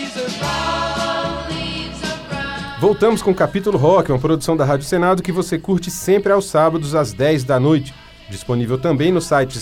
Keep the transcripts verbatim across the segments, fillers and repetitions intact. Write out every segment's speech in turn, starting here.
Voltamos com o Capítulo Rock, uma produção da Rádio Senado que você curte sempre aos sábados às dez da noite. Disponível também no site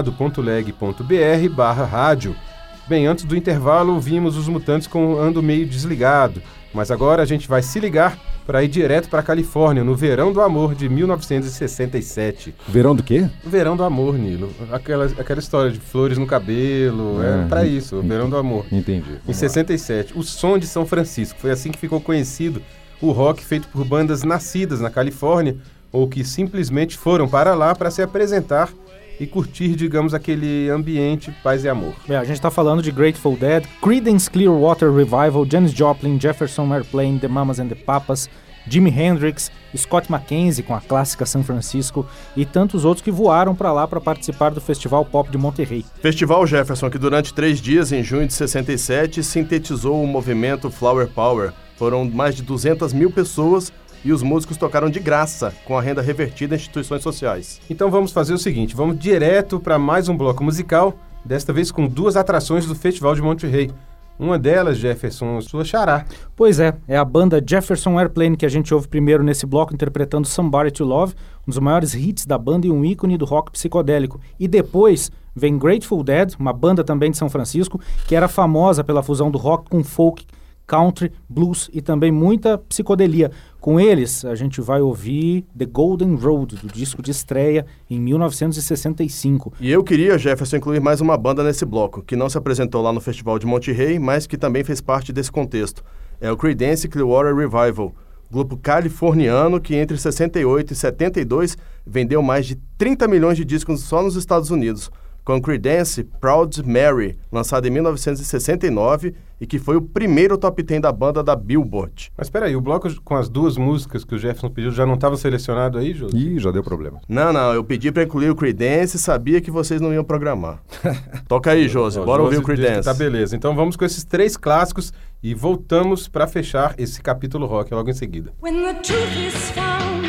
senado.leg.br barra rádio. Bem, antes do intervalo ouvimos os Mutantes com Ando Meio Desligado, mas agora a gente vai se ligar para ir direto para a Califórnia, no Verão do Amor de mil novecentos e sessenta e sete. Verão do quê? Verão do Amor, Nilo. Aquela, aquela história de flores no cabelo, é, é para isso, o Verão do Amor. Entendi. Em sessenta e sete, o Som de São Francisco. Foi assim que ficou conhecido o rock feito por bandas nascidas na Califórnia ou que simplesmente foram para lá para se apresentar e curtir, digamos, aquele ambiente paz e amor. É, a gente está falando de Grateful Dead, Creedence Clearwater Revival, Janis Joplin, Jefferson Airplane, The Mamas and the Papas, Jimi Hendrix, Scott McKenzie com a clássica San Francisco e tantos outros que voaram para lá para participar do Festival Pop de Monterrey. Festival Jefferson que durante três dias, em junho de sessenta e sete, sintetizou o movimento Flower Power. Foram mais de duzentas mil pessoas e os músicos tocaram de graça, com a renda revertida em instituições sociais. Então vamos fazer o seguinte, vamos direto para mais um bloco musical, desta vez com duas atrações do Festival de Monterrey. Uma delas, Jefferson, sua xará. Pois é, é a banda Jefferson Airplane que a gente ouve primeiro nesse bloco interpretando Somebody to Love, um dos maiores hits da banda e um ícone do rock psicodélico. E depois vem Grateful Dead, uma banda também de São Francisco, que era famosa pela fusão do rock com folk, country, blues e também muita psicodelia. Com eles, a gente vai ouvir The Golden Road, do disco de estreia em mil novecentos e sessenta e cinco. E eu queria, Jefferson, incluir mais uma banda nesse bloco, que não se apresentou lá no Festival de Monterrey, mas que também fez parte desse contexto. É o Creedence Clearwater Revival, grupo californiano que entre sessenta e oito e setenta e dois vendeu mais de trinta milhões de discos só nos Estados Unidos, com Creedence Proud Mary, lançado em mil novecentos e sessenta e nove e que foi o primeiro top dez da banda da Billboard. Mas espera aí, o bloco com as duas músicas que o Jefferson pediu já não estava selecionado aí, Jô? Ih, já deu problema. Não, não, eu pedi para incluir o Creedence e sabia que vocês não iam programar. Toca aí, Josi, bora ouvir o Creedence. Tá, beleza. Então vamos com esses três clássicos e voltamos para fechar esse capítulo rock logo em seguida. When the truth is found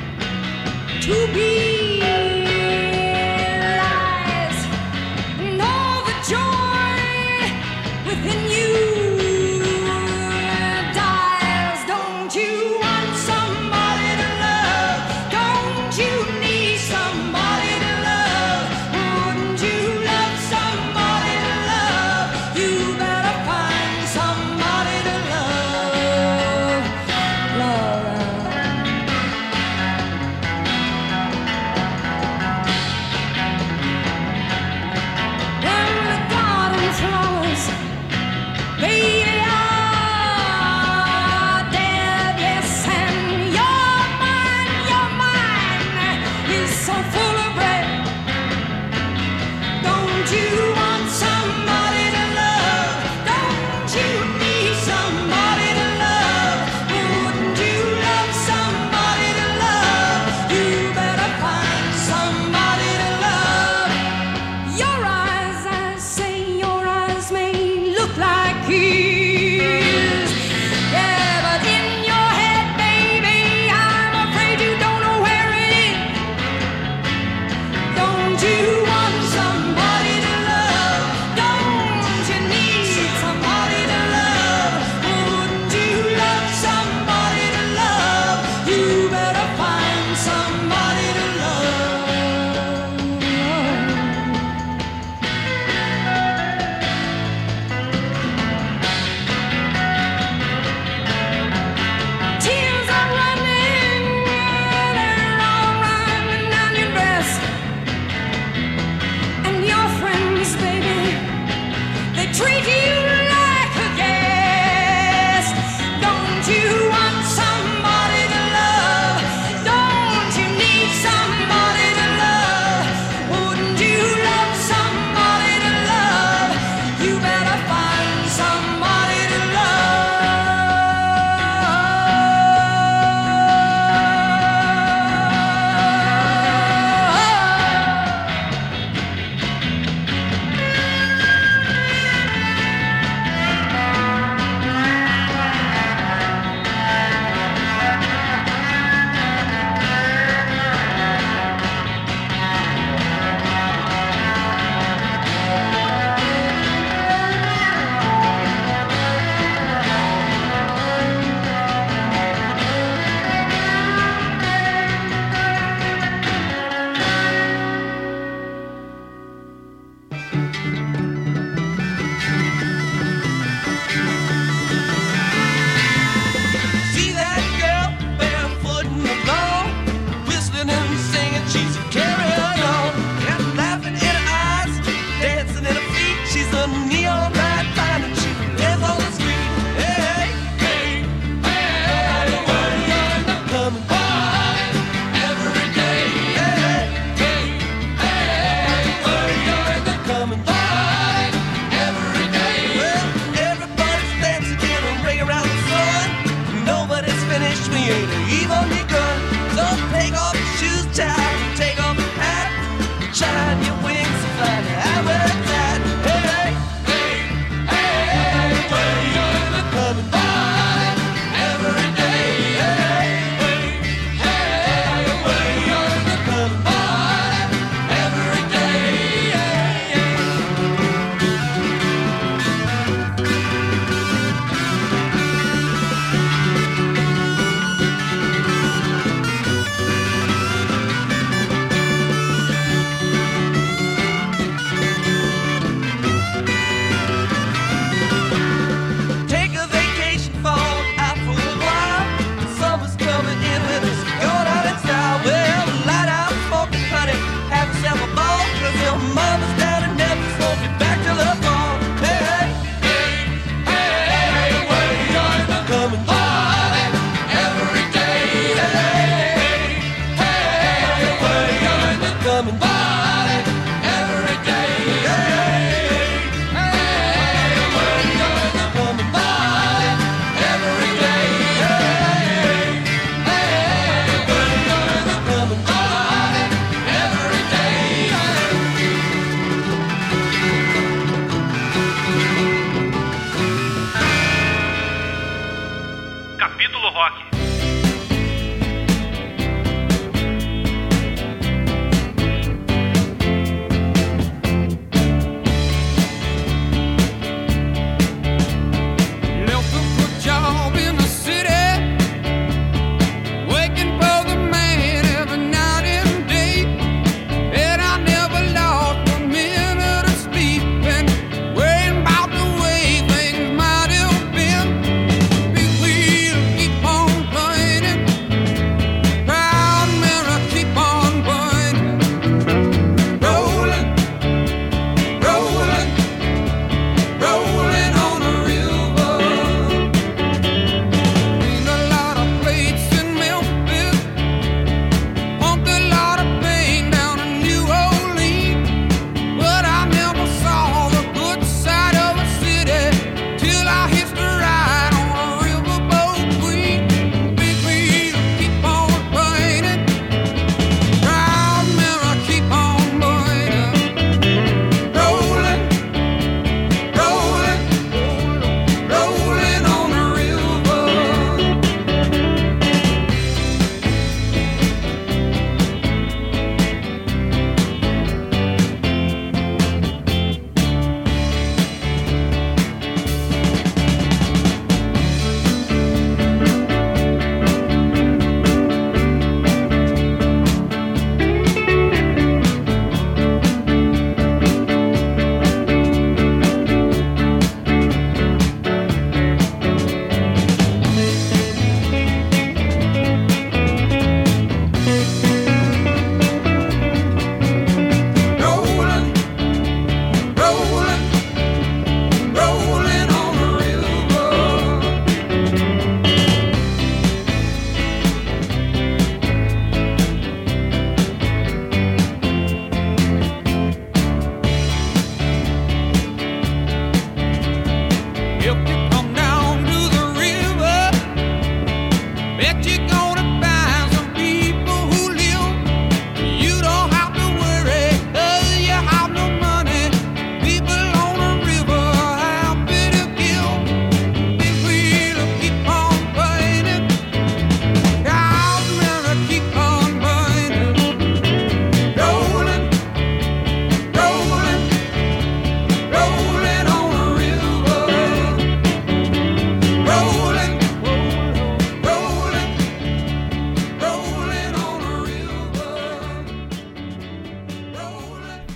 to be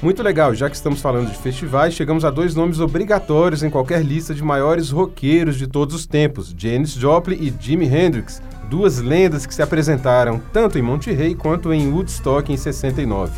Muito legal, já que estamos falando de festivais, chegamos a dois nomes obrigatórios em qualquer lista de maiores roqueiros de todos os tempos, Janis Joplin e Jimi Hendrix, duas lendas que se apresentaram tanto em Monterrey quanto em Woodstock em sessenta e nove.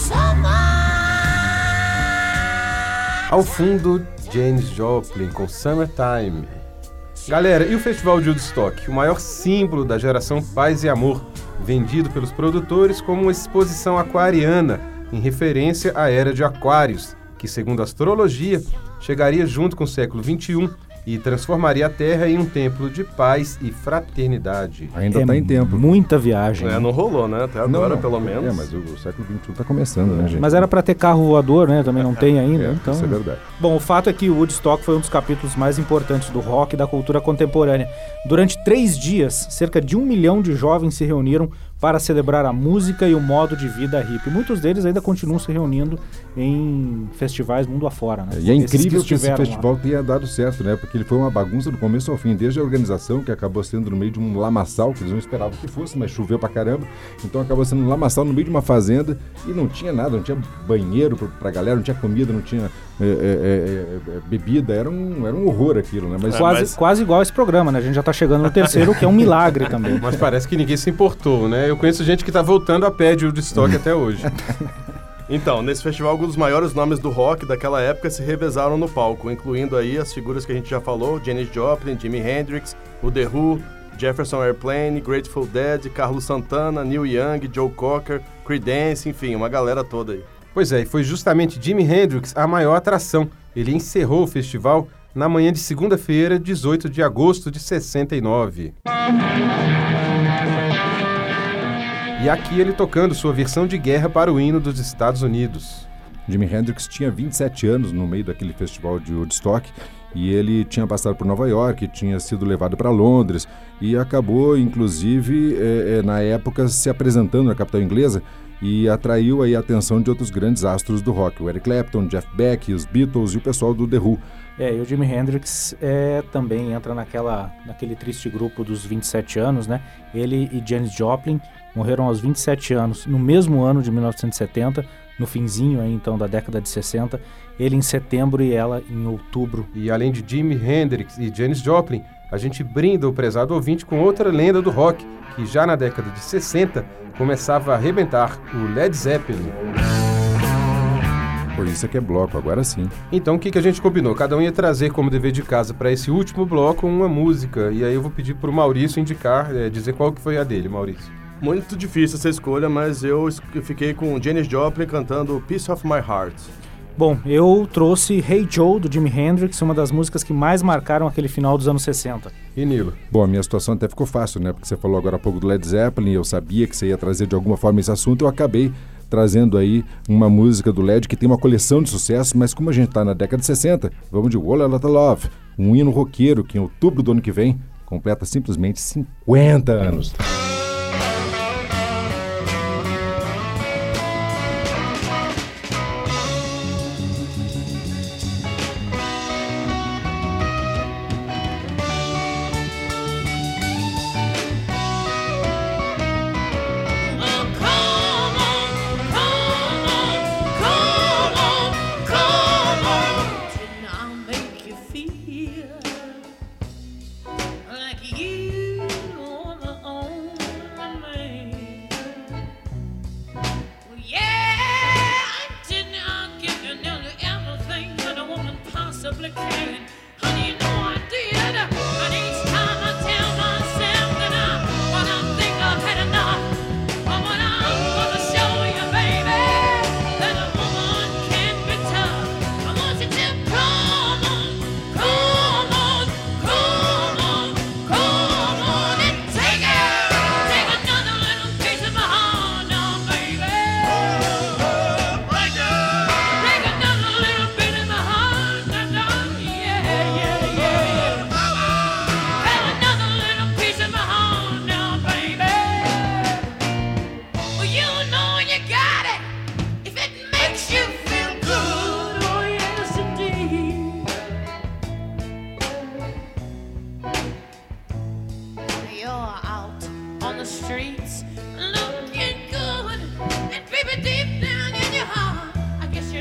Ao fundo, Janis Joplin com Summertime. Galera, e o Festival de Woodstock, o maior símbolo da geração Paz e Amor, vendido pelos produtores como uma exposição aquariana, em referência à Era de Aquários, que, segundo a astrologia, chegaria junto com o século vinte e um e transformaria a Terra em um templo de paz e fraternidade. Ainda É está em tempo. Muita viagem. É, né? não rolou, né? Até agora, Não, não. pelo menos. É, mas o, o século vinte e um está começando, né, gente? Mas era para ter carro voador, né? Também não tem ainda. É, então... isso é verdade. Bom, o fato é que o Woodstock foi um dos capítulos mais importantes do rock e da cultura contemporânea. Durante três dias, cerca de um milhão de jovens se reuniram para celebrar a música e o modo de vida hippie. Muitos deles ainda continuam se reunindo em festivais mundo afora, né? E é Esses incrível que esse estiveram lá. festival tenha dado certo, né? Porque ele foi uma bagunça do começo ao fim, desde a organização, que acabou sendo no meio de um lamaçal, que eles não esperavam que fosse, mas choveu pra caramba. Então acabou sendo um lamaçal no meio de uma fazenda e não tinha nada, não tinha banheiro pra, pra galera, não tinha comida, não tinha é, é, é, é, bebida, era um, era um horror aquilo, né? Mas Quase, mas- quase igual esse programa, né? A gente já tá chegando no terceiro, que é um milagre também. Mas parece que ninguém se importou, né? Eu conheço gente que tá voltando a pé de Woodstock até hoje. Então, nesse festival, alguns dos maiores nomes do rock daquela época se revezaram no palco, incluindo aí as figuras que a gente já falou, Janis Joplin, Jimi Hendrix, o The Who, Jefferson Airplane, Grateful Dead, Carlos Santana, Neil Young, Joe Cocker, Creedence, enfim, uma galera toda aí. Pois é, e foi justamente Jimi Hendrix a maior atração. Ele encerrou o festival na manhã de segunda-feira, dezoito de agosto de sessenta e nove. E aqui ele tocando sua versão de guerra para o hino dos Estados Unidos. Jimi Hendrix tinha vinte e sete anos no meio daquele festival de Woodstock e ele tinha passado por Nova York, tinha sido levado para Londres e acabou, inclusive, é, é, na época, se apresentando na capital inglesa e atraiu aí a atenção de outros grandes astros do rock, o Eric Clapton, Jeff Beck, os Beatles e o pessoal do The Who. É, e o Jimi Hendrix é, também entra naquela, naquele triste grupo dos vinte e sete anos, né? Ele e Janis Joplin morreram aos vinte e sete anos, no mesmo ano de mil novecentos e setenta, no finzinho aí, então, da década de sessenta, ele em setembro e ela em outubro. E além de Jimi Hendrix e Janis Joplin, a gente brinda o prezado ouvinte com outra lenda do rock, que já na década de sessenta começava a arrebentar, o Led Zeppelin. Por isso é que é bloco, agora sim. Então o que, que a gente combinou? Cada um ia trazer como dever de casa para esse último bloco uma música, e aí eu vou pedir para o Maurício indicar, é, dizer qual que foi a dele, Maurício. Muito difícil essa escolha, mas eu es- eu fiquei com Janis Joplin cantando Piece of My Heart. Bom, eu trouxe Hey Joe, do Jimi Hendrix, uma das músicas que mais marcaram aquele final dos anos sessenta. E Nilo? Bom, a minha situação até ficou fácil, né? Porque você falou agora há pouco do Led Zeppelin, eu sabia que você ia trazer de alguma forma esse assunto, eu acabei trazendo aí uma música do Led que tem uma coleção de sucessos, mas como a gente está na década de sessenta, vamos de Whole Lotta Love, um hino roqueiro que em outubro do ano que vem completa simplesmente cinquenta anos. Oh, come on, come on, come on, come on. Didn't I make you feel like you are the only man? Well, yeah, didn't I give you nearly everything that a woman possibly can? Honey, you know I did. And each time I tell myself that I, when I think I've had enough, but when I'm gonna show you, baby, that a woman can be tough. I want you to come on, come on, come on, come on and take it. Take another little piece of my heart now, baby. Break it. Take another little bit of my heart now, yeah, yeah, yeah, yeah. Have another little piece of my heart now, baby. Well, you know you got it if it makes you feel good. Oh, yes, indeed. You're out on the streets looking good, and baby, deep down in your heart, I guess you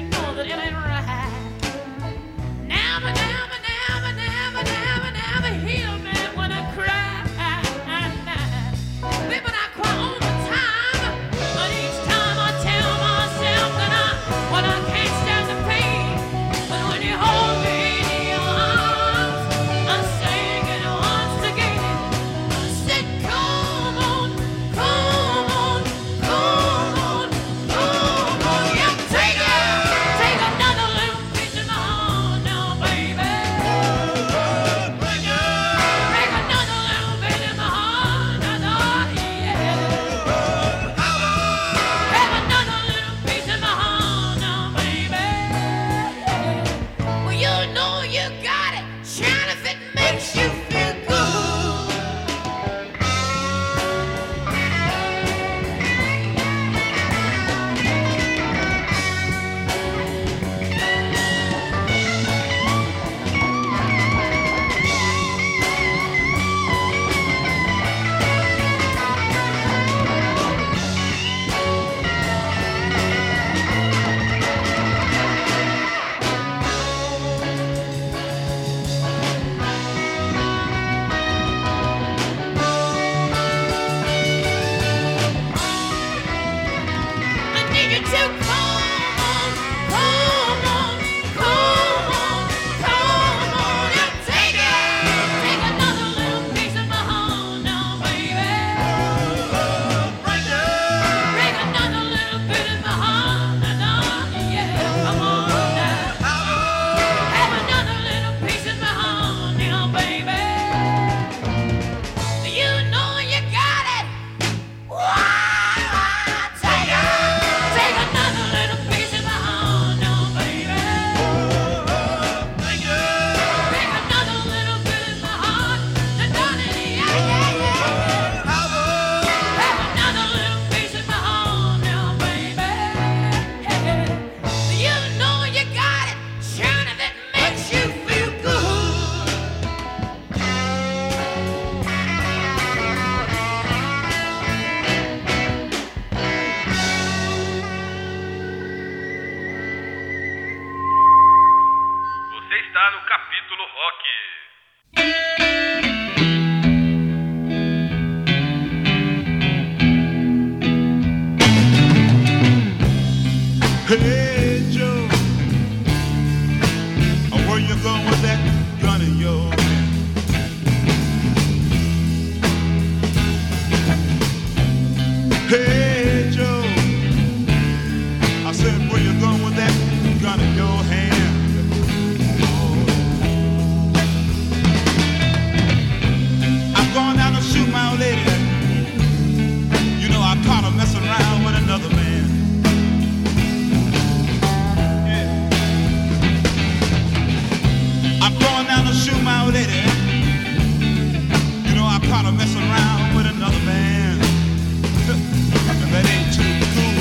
old lady. You know, I caught her messing around with another man. And that ain't too cool.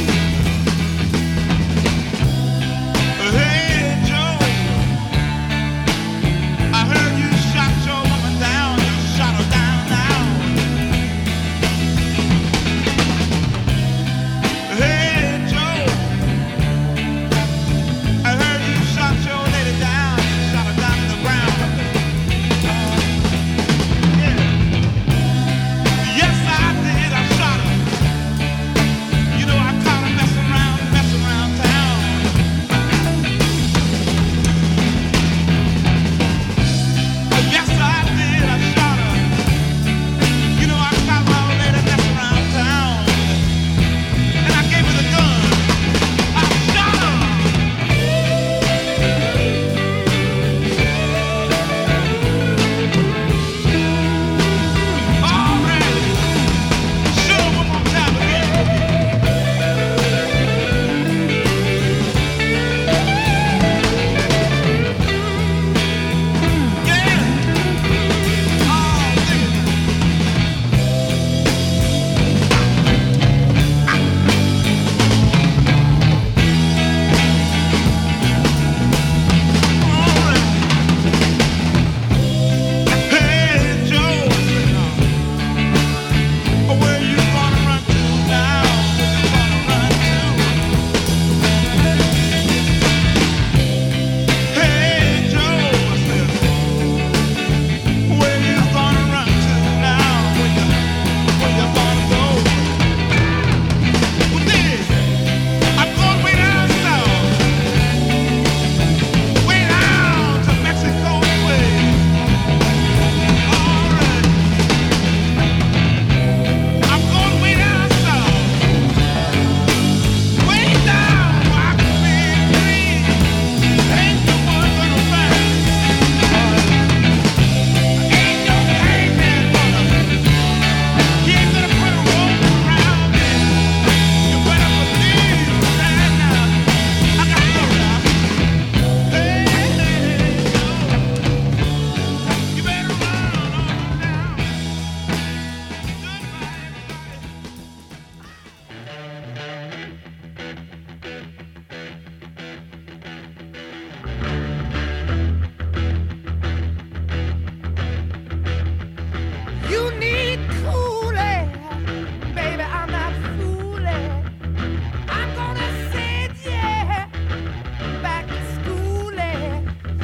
Hey, Joe, I heard you shot your woman down. You shot her down now. Hey, Joe, I heard you shot your lady down. You shot her down to the ground. Yeah. Yes, I did. I shot her. You know, I caught her messing around, messing around town. Yes, I did. I shot her. You know, I caught my old lady messing around town. And I gave her the gun. I shot her. All right. Show 'em one more time again. Yeah. Oh, dig it. All right. Hey, Joe, where you gonna run to now? Where you gonna run to? Hey, Joe, where you gonna run to now? Where you, where you gonna go? Well, this, I'm going way down south, way down to Mexico way. All right. I'm going way down south, way down where I can be free. Ain't no one gonna find. Ain't no hangman gonna. He ain't gonna put a rope around me. You better believe right now. I got to go now. Hey, you better run on down. Goodbye, everybody. You need cooling, baby. I'm not fooling. I'm gonna send you back to schooling,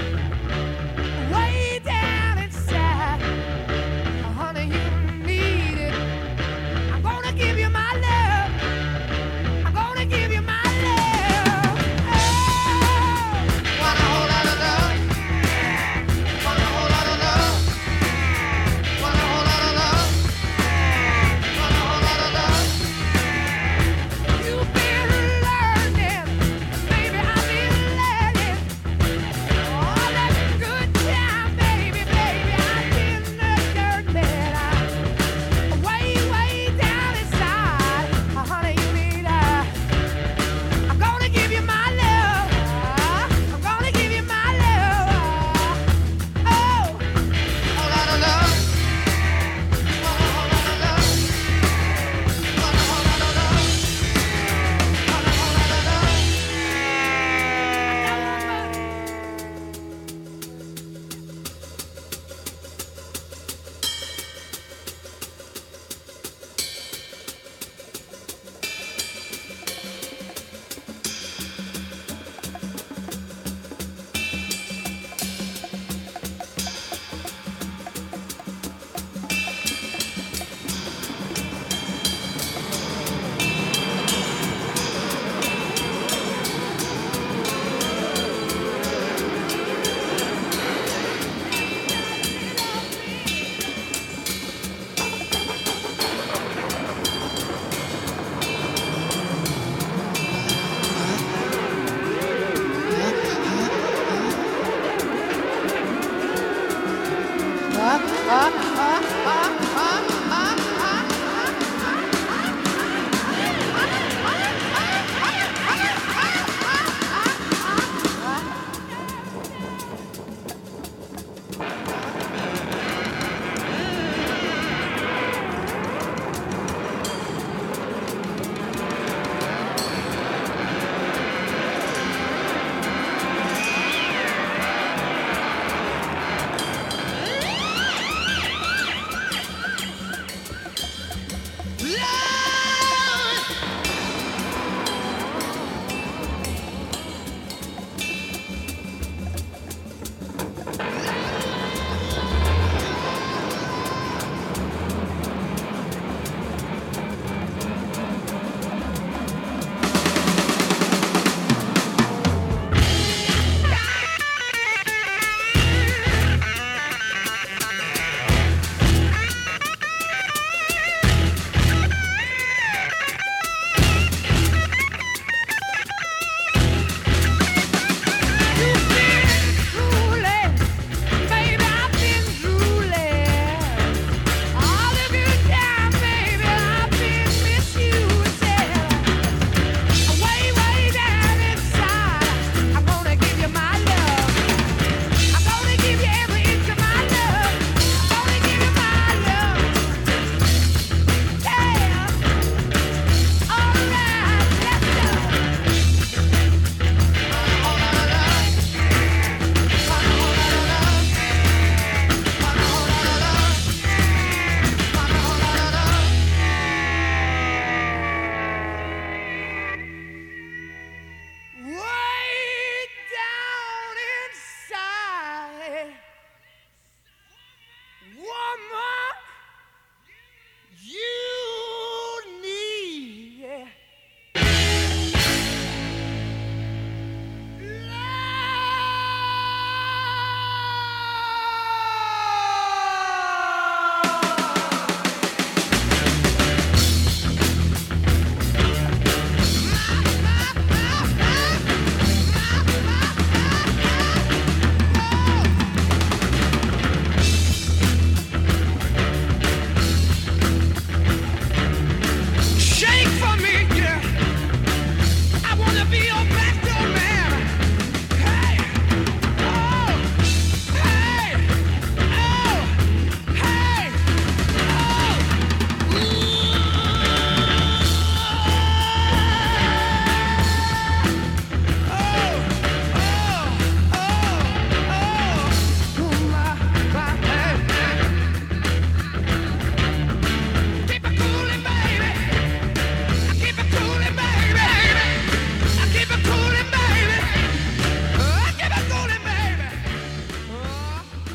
way down inside. Honey, you need it. I'm gonna give you my love. I'm gonna give you my love. Oh, want a whole lot of love. Want a whole lot of love. Want a whole lot of love. Want a whole lot of love. You've been learning, baby. I've been learning. All that good time, baby, baby. I've been learning. I'm way, way down inside. Honey, you need a. I'm gonna give you my love. I'm gonna give you my love. Oh, whole lot of love. Want a whole lot of love. Want a whole lot of love. Want a whole lot of love.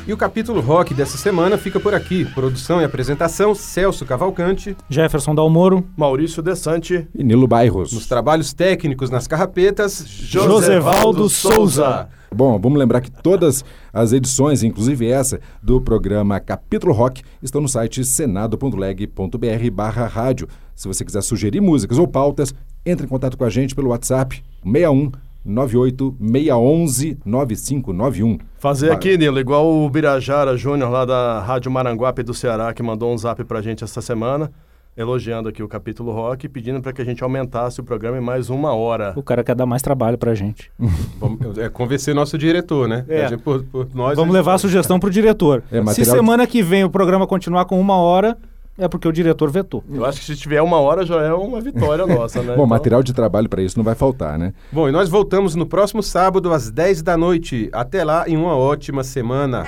E o capítulo rock dessa semana fica por aqui. Produção e apresentação, Celso Cavalcante, Jefferson Dalmoro, Maurício Desante, E Nilo Bairros. nos trabalhos técnicos nas carrapetas, Josevaldo Souza. Bom, vamos lembrar que todas as edições, inclusive essa, do programa Capítulo Rock, estão no site senado ponto leg ponto br barra rádio. Se você quiser sugerir músicas ou pautas, entre em contato com a gente pelo WhatsApp seis um nove oito seis um um nove cinco nove um. Fazer aqui, Nilo, igual o Birajara Júnior lá da Rádio Maranguape do Ceará, que mandou um zap pra gente essa semana, elogiando aqui o Capítulo Rock e pedindo para que a gente aumentasse o programa em mais uma hora. O cara quer dar mais trabalho pra gente. Vamos é, convencer nosso diretor, né? É. A gente, por, por nós, Vamos levar a sugestão pro diretor. É, Se material- semana que vem o programa continuar com uma hora, é porque o diretor vetou. Eu acho que se tiver uma hora já é uma vitória nossa, né? Bom, Então, material de trabalho para isso não vai faltar, né? Bom, e nós voltamos no próximo sábado às dez da noite. Até lá e uma ótima semana.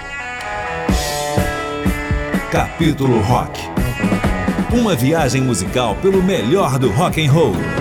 Capítulo Rock. Uma viagem musical pelo melhor do rock and roll.